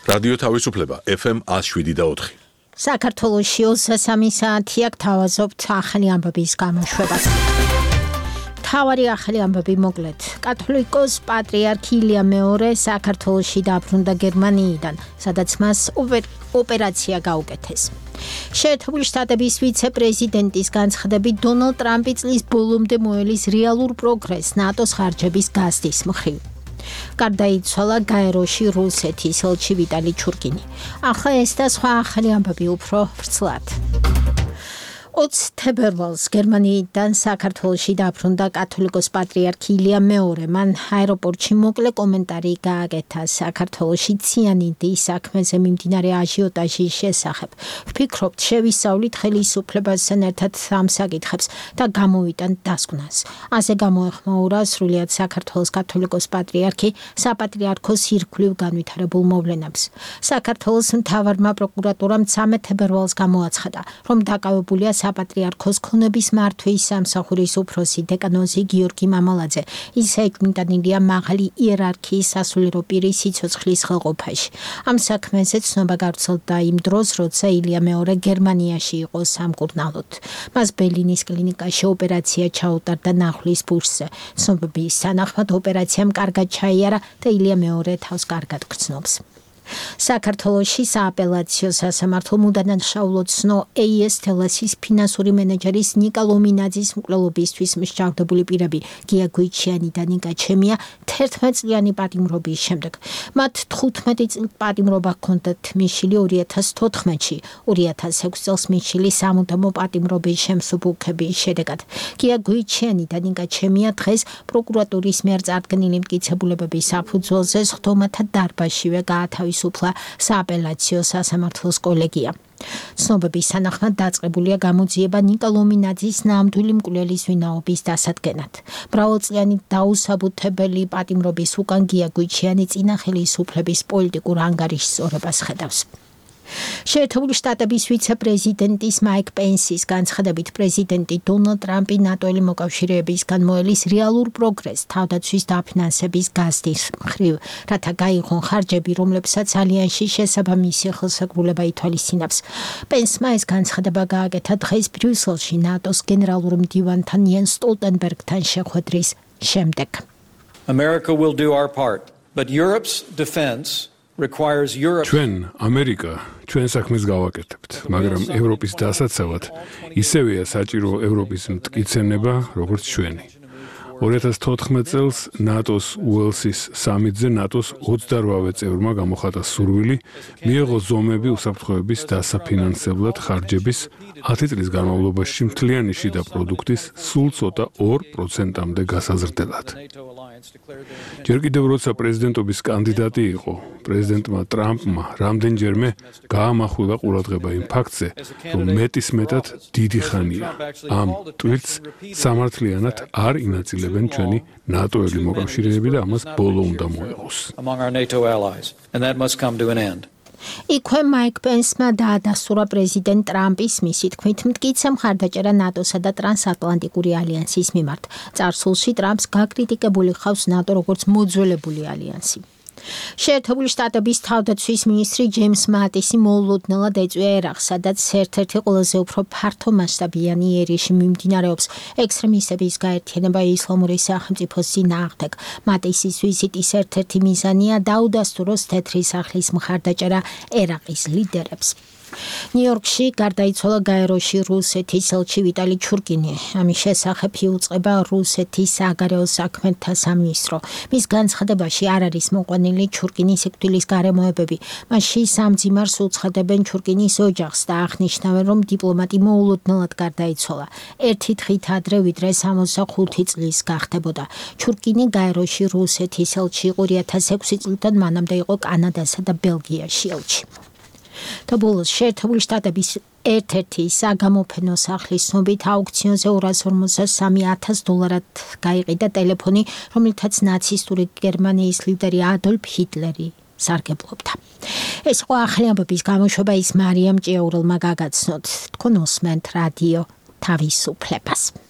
რადიო თავისუფლება FM 107.4. საქართველოში 23 საათი აქ თავაზობთ ახალი ამბების გამოშვებას. თავარი ახალი ამბები მოკლედ. კათოლიკოს პატრიარქი ილია მეორე საქართველოში დაბრუნდა გერმანიიდან, სადაც მას ოპერაცია გაუკეთეს. შეერთებული შტატების ვიცე-პრეზიდენტის განცხადებით დონალდ ტრამპი წლის ბოლომდე მოელის რეალურ პროგრესს ნატოს ხარჯების გაზრდის მხრივ. გარდაიცვალა გაეროში რუსეთის ელჩი ვიტალი ჩურკინი. ახლა ეს და სხვა ახალი ამბები უფრო ვრცლად. 20 თებერვალს გერმანიიდან საქართველოში დაბრუნდა კათოლიკოს პატრიარქი ილია მეორე. მან აეროპორტში მოკლე კომენტარი გააკეთა საქართველოში ციანიდის საქმეზე მიმდინარე აჟიოტაჟის შესახებ. ვფიქრობთ, შევისწავლით ხელისუფლებასთან ერთად ამ საკითხებს და გამოვიტან დასკვნას. ასე გამოეხმაურა სრულიად საქართველოს კათოლიკოს პატრიარქი საპატრიარქოს ირგვლივ განვითარებულ მოვლენებს. საქართველოს მთავარმა პროკურატურამ 13 თებერვალს გამოაცხადა, რომ დაკავებულია საპატრიარქოს ქონების მართვის სამსახურის უფროსი დეკანოზი გიორგი მამალაძე. ის ეკმიტანილია მაღალი იერარქიის სასულიერო პირის სიცოცხლის ხელყოფაში. ამ საქმეზე ცნობა გავრცელდა იმ დროს, როცა ილია მეორე გერმანიაში იყო სამკურნალოდ. მას ბერლინის კლინიკაში ოპერაცია ჩაუტარდა ნახვის ბურსზე. ცნობების თანახმად ოპერაციამ კარგად ჩაიარა და ილია მეორე თავს კარგად გრძნობს. საქართველოში სააპელაციო სასამართლომ უდანაშაულოდ ცნო AES თელასის ფინანსური მენეჯერის ნიკა ლომინაძის მკვლელობისთვის მსჯავრდებული პირები გია გვიჩიანი და ნიკა ჩემია 11 წლიანი პატიმრობის შემდეგ. მათ 15 წლის პატიმრობა ჰქონდათ მიშილი 2014-ში, 2006 წელს მიშილი სამუდამო პატიმრობის შემსუბუქების შედეგად. გია გვიჩიანი და ნიკა ჩემია დღეს პროკურატურის მიერ წარდგენილი მტკიცებულებების საფუძველზე სხდომათა დარბაზშივე გაათავისუფლა სააპელაციო სასამართლოს კოლეგია. ცნობების თანახმად დაწყებულია გამოძიება ნიკა ლომინაძის ნამდვილი მკვლელის ვინაობის დასადგენად. მრავალწლიანი დაუსაბუთებელი პატიმრობის უკან გია გვიჩიანი წინა ხელისუფლების პოლიტიკურ ანგარიშსწორებას ხედავს. შეერთებული შტატების ვიცე-პრეზიდენტის მაიკ პენსის განცხადებით პრეზიდენტი დონალდ ტრამპი ნატოელი მოკავშირეებისგან მოელის რეალურ პროგრესს თავდაცვის დაფინანსების გაზრდის მხრივ, რათა გაიღონ ხარჯები, რომლებსაც ალიანსში შესაბამისი ხელსაყრელობა ითვალისწინებს. პენსმა ეს განცხადება გააკეთა დღეს ბრიუსელში ნატოს გენერალურ მდივანთან იენს სტოლტენბერგთან შეხვედრის შემდეგ. America will do our part, but Europe's defense ჩვენ ამერიკა ჩვენ საქმეს გავაკეთებთ, მაგრამ ევროპის დასაცავად ისევეა საჭირო ევროპის მტკიცება, როგორც ჩვენი. 2014 წელს ნატოს უელსის სამიტზე ნატოს 28 წევრმა გამოხატა სურვილი მიეღო ზომები უსაფრთხოების დასაფინანსებლად ხარჯების 10 წლის განმავლობაში მთლიანი შიდა პროდუქტის სულ ცოტა 2%-მდე გასაზრდელად. ჯერ კიდევ როცა პრეზიდენტობის კანდიდატი იყო, პრეზიდენტმა ტრამპმა რამდენჯერმე გაამახვილა ყურადღება იმ ფაქტზე, რომ მეტისმეტად დიდი ხანია ამ ტვირთს სამართლიანად არ ინაწილებენ ჩვენი ნატოელი მოკავშირეები და ამას ბოლო უნდა მოეღოს. იქვე მაიკ პენსმა დაადასტურა პრეზიდენტ ტრამპის მისი თქმით მტკიცე მხარდაჭერა ნატოსა და ტრანსატლანტიკური ალიანსის მიმართ. წარსულში ტრამპს გაკრიტიკებული ხავს ნატო როგორც მოძველებული ალიანსი. შეერთებული შტატების თავდაცვის მინისტრი ჯეიმს მატისი მოულოდნელად ეწვია ერაყს, სადაც ერთ-ერთი ყველაზე უფრო ფართომასშტაბიანი ერიში მიმდინარეობს ექსტრემისტების გაერთიანება ისლამური სახელმწიფოს წინააღმდეგ. მატისის ვიზიტის ერთ-ერთი მიზანია დაუდასტუროს თეთრი სახლის მხარდაჭერა ერაყის ლიდერებს. ნიუ-იორკში გარდაიცვალა გაეროში რუსეთის ელჩი ვიტალი ჩურკინი. ამის შესახებ იუწყება რუსეთის საგარეო საქმეთა სამინისტრო. მის განცხადებაში არ არის მოყვანილი ჩურკინის სიკვდილის გარემოებები. მასში სამძიმარს უცხადებენ ჩურკინის ოჯახს და აღნიშნავენ, რომ დიპლომატი მოულოდნელად გარდაიცვალა. ერთი დღით ადრე, ვიდრე 65 წლის გახდებოდა. ჩურკინი გაეროში რუსეთის ელჩი იყო 2006 წლიდან მანამდე იყო კანადასა და ბელგიაში ელჩი. და ბოლოს შეერთებული შტატების ერთ-ერთი საგამოფენო სახლის ცნობით აუქციონზე $253,000 გაიყიდა ტელეფონი, რომელთაც ნაცისტური გერმანიის ლიდერი ადოლფ ჰიტლერი სარგებლობდა. ეს იყო ახალი ამბების გამოშვება, ის მარიამ ჭიაურელმა გაგაცნოთ. თქვენ უსმენთ რადიო თავისუფლებას.